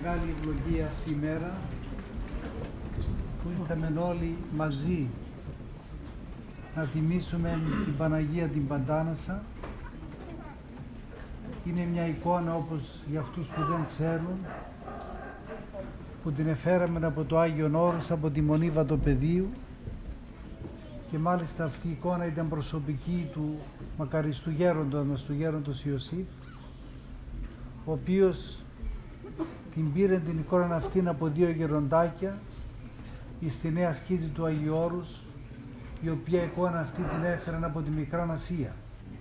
μεγάλη ευλογία αυτή η μέρα που ήρθαμε όλοι μαζί να τιμήσουμε την Παναγία την Παντάνασα. Είναι μια εικόνα, όπως για αυτούς που δεν ξέρουν, που την εφέραμε από το Άγιον Όρος, από τη Μονή Βατοπεδίου, και μάλιστα αυτή η εικόνα ήταν προσωπική του μακαριστού γέροντος μας, του γέροντος Ιωσήφ, ο οποίος την πήρε την εικόνα αυτήν από δύο γεροντάκια στη Νέα Σκήτη του Αγίου Όρους, η οποία εικόνα αυτή την έφεραν από τη Μικρά Ασία.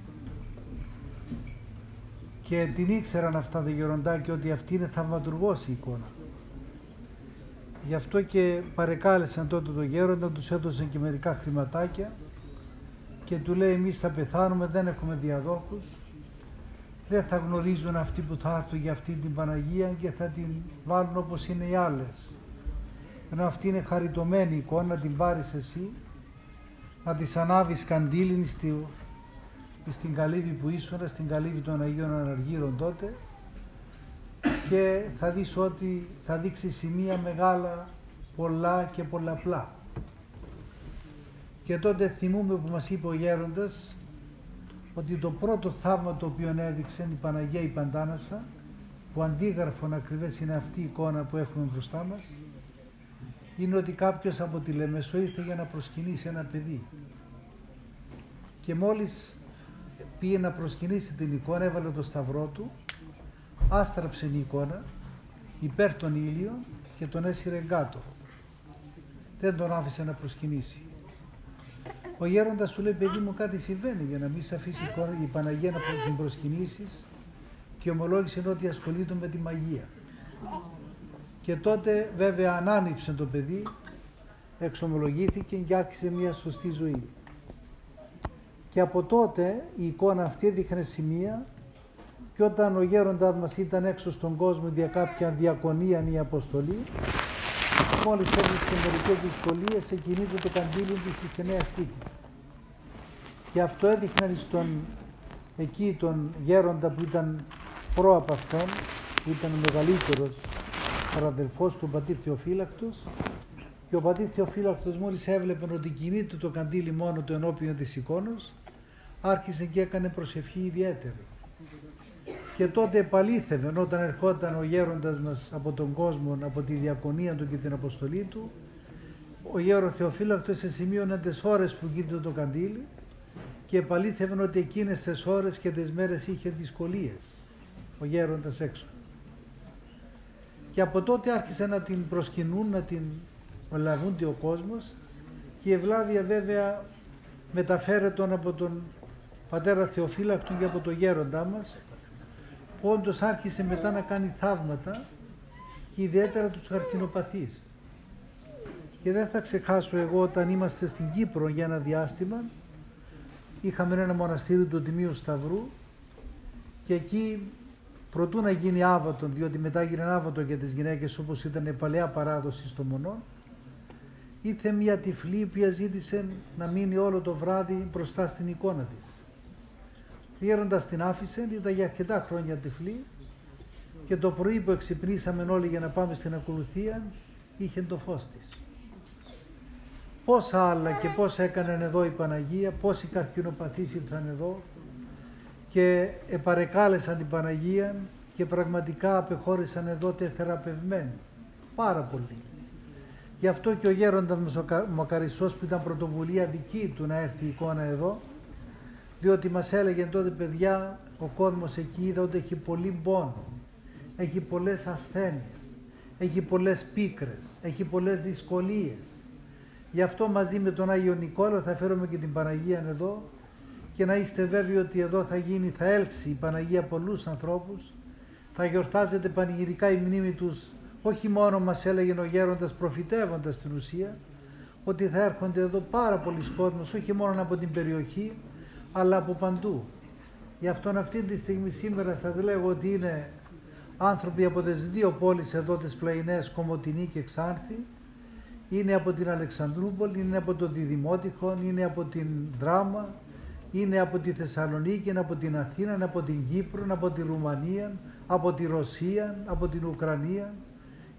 Και την ήξεραν αυτά τα γεροντάκια ότι αυτή είναι θαυματουργός η εικόνα. Γι' αυτό και παρεκάλεσαν τότε το γέροντα, τους έδωσαν και μερικά χρηματάκια και του λέει: εμείς θα πεθάνουμε, δεν έχουμε διαδόχους, δεν θα γνωρίζουν αυτοί που θα έρθουν για αυτή την Παναγία και θα την βάλουν όπως είναι οι άλλες. Ενώ αυτή είναι χαριτωμένη εικόνα, να την πάρεις εσύ, να της ανάβεις καντήλιν στην καλύβη που ήσουν, στην καλύβη των Αγίων Αναργύρων τότε, και θα δεις ότι θα δείξει σημεία μεγάλα, πολλά και πολλαπλά. Και τότε θυμούμε που μας είπε ο γέροντας ότι το πρώτο θαύμα το οποίο έδειξε η Παναγία η Παντάνασα, που αντίγραφον ακριβές είναι αυτή η εικόνα που έχουμε μπροστά μας, είναι ότι κάποιος από τη Λεμεσό ήρθε για να προσκυνήσει ένα παιδί. Και μόλις πήγε να προσκυνήσει την εικόνα, έβαλε το σταυρό του, άστραψε την εικόνα υπέρ των ήλιων και τον έσυρε κάτω. Δεν τον άφησε να προσκυνήσει. Ο γέροντας του λέει: παιδί μου, κάτι συμβαίνει, για να μην σε αφήσει η Παναγία να την προσκυνήσεις, και ομολόγησε ότι ασχολείται με τη μαγεία. Και τότε βέβαια ανάνυψε το παιδί, εξομολογήθηκε και άρχισε μια σωστή ζωή. Και από τότε η εικόνα αυτή έδειχνε σημεία, και όταν ο γέροντας μας ήταν έξω στον κόσμο για κάποια διακονία ή αποστολή, μόλις έβρισκε μερικές δυσκολίες, εκκινείται το καντήλι της στη Νέα Σκήτη. Και αυτό έδειχνε εκεί τον γέροντα που ήταν προ από αυτόν, που ήταν ο μεγαλύτερος παραδελφός του πατήρ Θεοφύλακτος, και ο πατήρ Θεοφύλακτος μόλις έβλεπε ότι κινείται το καντήλι μόνο του ενώπιον της εικόνος, άρχισε και έκανε προσευχή ιδιαίτερη. Και τότε επαλήθευε, όταν ερχόταν ο γέροντας μας από τον κόσμο, από τη διακονία του και την αποστολή του, ο γέρος Θεοφύλακτος σε σημείωνε τις ώρες που γίνεται το καντήλι και επαλήθευε ότι εκείνες τις ώρες και τις μέρες είχε δυσκολίες ο γέροντας έξω. Και από τότε άρχισε να την προσκυνούν, να την λαβούνται ο κόσμος, και η ευλάβεια βέβαια μεταφέρεται από τον πατέρα Θεοφύλακτον και από τον γέροντά μας, που όντως άρχισε μετά να κάνει θαύματα, και ιδιαίτερα τους καρκινοπαθείς. Και δεν θα ξεχάσω εγώ, όταν είμαστε στην Κύπρο για ένα διάστημα, είχαμε ένα μοναστήρι του Τιμίου Σταυρού, και εκεί προτού να γίνει άβατον, διότι μετά έγινε άβατο για τις γυναίκες όπως ήταν η παλαιά παράδοση στο Μονό, ήρθε μια τυφλή που ζήτησε να μείνει όλο το βράδυ μπροστά στην εικόνα της. Ο γέροντας την άφησε, ήταν για αρκετά χρόνια τυφλή, και το πρωί που εξυπνήσαμε όλοι για να πάμε στην ακολουθία, είχε το φως της. Πόσα άλλα και πόσα έκαναν εδώ η Παναγία, πόσοι καρκινοπαθείς ήρθαν εδώ και επαρεκάλεσαν την Παναγία και πραγματικά απεχώρησαν εδώ θεραπευμένοι. Πάρα πολύ. Γι' αυτό και ο γέροντας μας ο Μακαριστός, που ήταν πρωτοβουλία δική του να έρθει η εικόνα εδώ, διότι μας έλεγε τότε: παιδιά, ο κόσμος εκεί είδα ότι έχει πολύ πόνο, έχει πολλές ασθένειες, έχει πολλές πίκρες, έχει πολλές δυσκολίες. Γι' αυτό μαζί με τον Άγιο Νικόλαο θα φέρουμε και την Παναγία εδώ, και να είστε βέβαιοι ότι εδώ θα έλξει η Παναγία πολλούς ανθρώπους, θα γιορτάζεται πανηγυρικά η μνήμη τους. Όχι μόνο, μας έλεγε ο γέροντας προφητεύοντας την ουσία, ότι θα έρχονται εδώ πάρα πολλοί κόσμος, όχι μόνο από την περιοχή, αλλά από παντού. Γι' αυτόν αυτή τη στιγμή σήμερα σας λέγω ότι είναι άνθρωποι από τις δύο πόλεις εδώ, τις Πλαϊνές, Κομοτηνή και Ξάνθη, είναι από την Αλεξανδρούπολη, είναι από το Διδημότυχο, είναι από την Δράμα, είναι από τη Θεσσαλονίκη, είναι από την Αθήνα, είναι από την Κύπρο, είναι από τη Ρουμανία, από τη Ρωσία, από την Ουκρανία,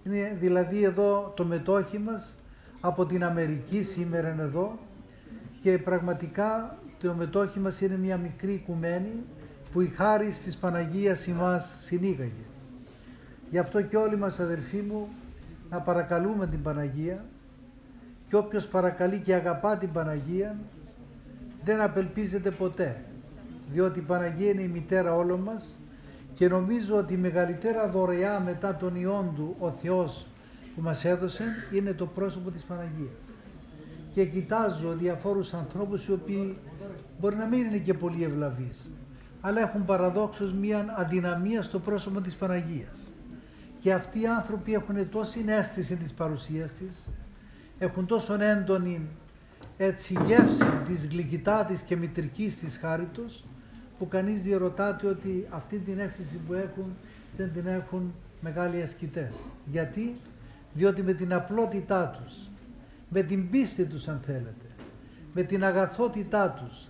Είναι δηλαδή εδώ το μετόχι μας από την Αμερική σήμερα είναι εδώ και πραγματικά το μετόχι μας είναι μια μικρή οικουμένη που η χάρις της Παναγίας ημάς συνήγαγε. Γι' αυτό και όλοι μας αδελφοί μου να παρακαλούμε την Παναγία και όποιος παρακαλεί και αγαπά την Παναγία δεν απελπίζεται ποτέ, διότι η Παναγία είναι η μητέρα όλων μας και νομίζω ότι η μεγαλύτερα δωρεά μετά τον Υιόν Του ο Θεός που μας έδωσε είναι το πρόσωπο της Παναγίας. Και κοιτάζω διαφόρους ανθρώπους οι οποίοι μπορεί να μην είναι και πολύ ευλαβείς, αλλά έχουν παραδόξως μία αδυναμία στο πρόσωπο της Παναγίας. Και αυτοί οι άνθρωποι έχουν τόση αίσθηση της παρουσίας της, έχουν τόσο έντονη έτσι γεύση της γλυκητάτης και μητρικής της χάριτος, που κανείς διερωτάται ότι αυτή την αίσθηση που έχουν δεν την έχουν μεγάλοι ασκητές. Γιατί? Διότι με την απλότητά τους, με την πίστη τους αν θέλετε, με την αγαθότητά τους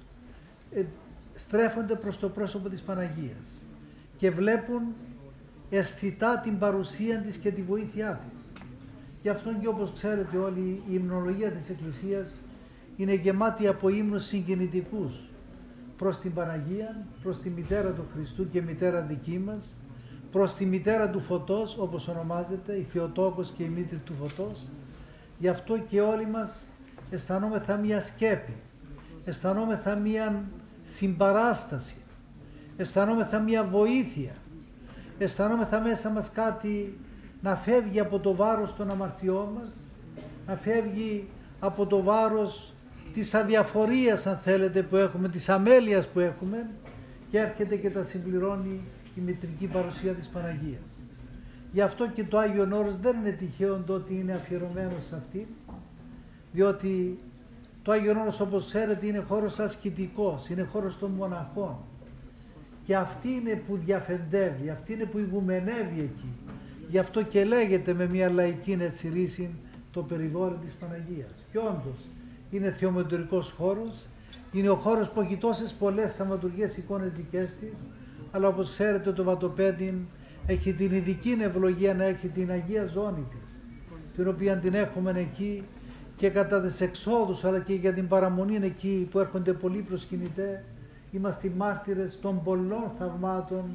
στρέφονται προς το πρόσωπο της Παναγίας και βλέπουν αισθητά την παρουσία της και τη βοήθειά της. Γι' αυτό και όπως ξέρετε όλη η υμνολογία της Εκκλησίας είναι γεμάτη από ύμνους συγκινητικούς προς την Παναγία, προς τη μητέρα του Χριστού και μητέρα δική μας, προς τη μητέρα του Φωτός όπως ονομάζεται, η Θεοτόκος και η μήτρη του Φωτός. Γι' αυτό και όλοι μας αισθανόμεθα μία σκέπη, αισθανόμεθα μία συμπαράσταση, αισθανόμεθα μία βοήθεια, αισθανόμεθα μέσα μας κάτι να φεύγει από το βάρος των αμαρτιών μας, να φεύγει από το βάρος της αδιαφορίας αν θέλετε που έχουμε, της αμέλειας που έχουμε και έρχεται και τα συμπληρώνει η μητρική παρουσία της Παναγίας. Γι' αυτό και το Άγιον Όρος δεν είναι τυχαίο το ότι είναι αφιερωμένο σε αυτή, διότι το Άγιον Όρος όπως ξέρετε είναι χώρος ασκητικός, είναι χώρος των μοναχών και αυτή είναι που διαφεντεύει, αυτή είναι που ηγουμενεύει εκεί. Γι' αυτό και λέγεται με μια λαϊκή έτσι ρίση το περιβόλι της Παναγίας. Και όντως είναι θεομετωρικός χώρος, είναι ο χώρος που έχει τόσες πολλές θαυματουργές εικόνες δικές της, αλλά όπως ξέρετε το Βατοπέδιν έχει την ειδική ευλογία να έχει την Αγία Ζώνη της, την οποία την έχουμε εκεί και κατά τις εξόδους αλλά και για την παραμονή εκεί που έρχονται πολλοί προσκυνητές, είμαστε μάρτυρες των πολλών θαυμάτων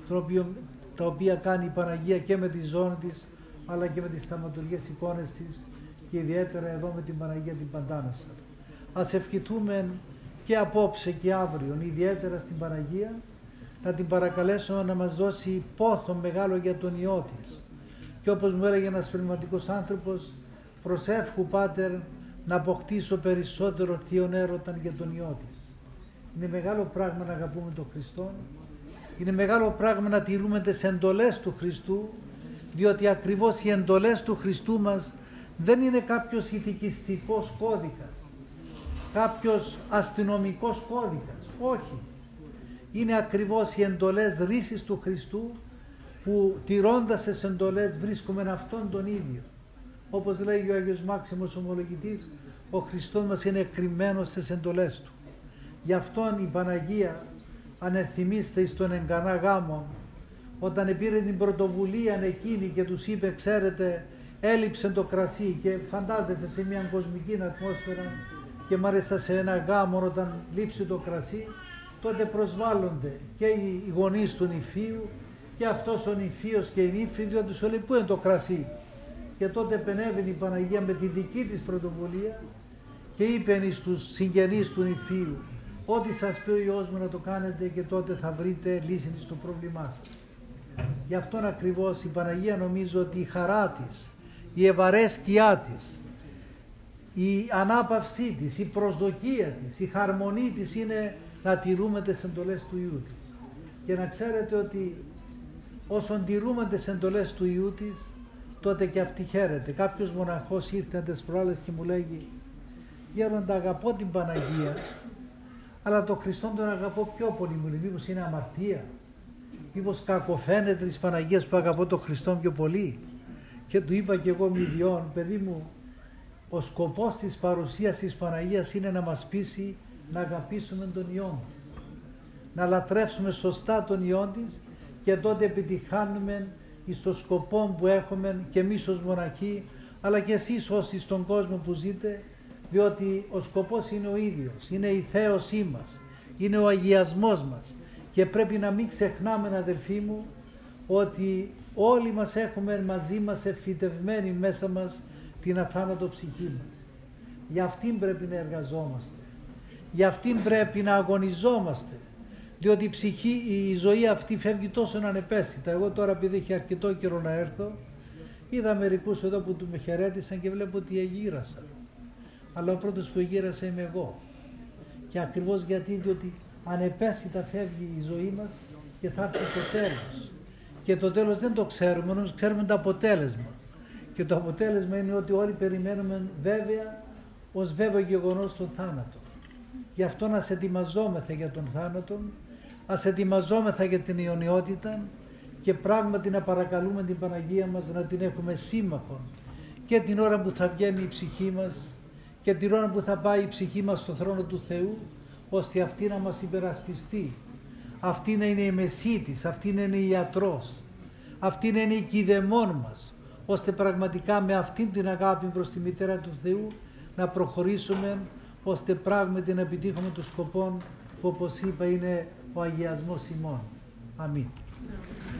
τα οποία κάνει η Παναγία και με τη ζώνη της αλλά και με τις θαυματουργές εικόνες της και ιδιαίτερα εδώ με την Παναγία την Παντάνασα. Ας ευχηθούμε και απόψε και αύριο ιδιαίτερα στην Παναγία να την παρακαλέσουμε να μας δώσει πόθο μεγάλο για τον Υιό της. Και όπως μου έλεγε ένας πνευματικός άνθρωπος, προσεύχου Πάτερ να αποκτήσω περισσότερο θείον έρωτα για τον Υιό της. Είναι μεγάλο πράγμα να αγαπούμε τον Χριστό, είναι μεγάλο πράγμα να τηρούμε τις εντολές του Χριστού, διότι ακριβώς οι εντολές του Χριστού μας δεν είναι κάποιος ηθικιστικός κώδικας, κάποιος αστυνομικός κώδικας, όχι. Είναι ακριβώς οι εντολές ρίσης του Χριστού που τηρώντας τις εντολές βρίσκουμε αυτόν τον ίδιο. Όπως λέει ο Άγιος Μάξιμος Ομολογητής, ο Χριστός μας είναι κρυμμένος στις εντολές Του. Γι' αυτόν η Παναγία, αν ενθυμίστε εις τον Εγκανά γάμο, όταν πήρε την πρωτοβουλία εκείνη και τους είπε, ξέρετε, έλειψε το κρασί και φαντάζεστε σε μια κοσμική ατμόσφαιρα και μάλιστα σε ένα γάμο όταν λείψει το κρασί, τότε προσβάλλονται και οι γονείς του νηφίου και αυτός ο νηφίος και η νύφη, διότι σου λέει πού είναι το κρασί. Και τότε επενέβαινε η Παναγία με τη δική της πρωτοβουλία και είπε στους συγγενείς του νηφίου, ό,τι σας πει ο Υιός μου να το κάνετε και τότε θα βρείτε λύση στο πρόβλημά σας. Γι' αυτόν ακριβώς η Παναγία νομίζω ότι η χαρά της, η ευαρέσκειά της, η ανάπαυσή της, η προσδοκία της, η χαρμονή της είναι να τηρούμε τις εντολές του Υιού της. Και να ξέρετε ότι όσον τηρούμε τις εντολές του Υιού της, τότε και αυτή χαίρεται. Κάποιος μοναχός ήρθε τις προάλλες και μου λέγει, γέροντα αγαπώ την Παναγία, αλλά τον Χριστόν τον αγαπώ πιο πολύ. Μου λέει, μήπως είναι αμαρτία, μήπως κακοφαίνεται της Παναγίας που αγαπώ τον Χριστόν πιο πολύ. Και του είπα και εγώ μηδιών, παιδί μου, ο σκοπός της παρουσίας της Παναγίας είναι να μας πείσει να αγαπήσουμε τον Υιόν της, να λατρεύσουμε σωστά τον Υιόν της και τότε επιτυχάνουμε εις το σκοπό που έχουμε και εμείς ως μοναχοί, αλλά και εσείς όσοι στον κόσμο που ζείτε, διότι ο σκοπός είναι ο ίδιος, είναι η θέωσή μας, είναι ο αγιασμός μας και πρέπει να μην ξεχνάμε, αδελφοί μου, ότι όλοι μας έχουμε μαζί μας εφυτευμένη μέσα μας την αθάνατο ψυχή μας. Για αυτήν πρέπει να εργαζόμαστε, για αυτήν πρέπει να αγωνιζόμαστε, διότι η ζωή αυτή φεύγει τόσο ανεπαίσθητα. Εγώ τώρα, επειδή έχει αρκετό καιρό να έρθω, είδα μερικούς εδώ που με χαιρέτησαν και βλέπω ότι εγείρασα. Αλλά ο πρώτος που εγείρασα είμαι εγώ. Και ακριβώς διότι ανεπαίσθητα φεύγει η ζωή μας και θα έρθει το τέλος. Και το τέλος δεν το ξέρουμε, όμως ξέρουμε το αποτέλεσμα. Και το αποτέλεσμα είναι ότι όλοι περιμένουμε βέβαια, ως βέβαιο γεγονός, τον θάνατο. Γι' αυτό να σε ετοιμαζόμεθα για τον θάνατο, ας ετοιμαζόμεθα για την αιωνιότητα και πράγματι να παρακαλούμε την Παναγία μας να την έχουμε σύμμαχο και την ώρα που θα βγαίνει η ψυχή μας και την ώρα που θα πάει η ψυχή μας στο θρόνο του Θεού, ώστε αυτή να μας υπερασπιστεί, αυτή να είναι η μεσίτης, αυτή να είναι η ιατρός, αυτή να είναι η κηδεμόν μας, ώστε πραγματικά με αυτήν την αγάπη προς τη Μητέρα του Θεού να προχωρήσουμε, ώστε πράγματι να επιτύχουμε το σκοπό που, όπως είπα, είναι ο αγιασμός ημών. Αμήν.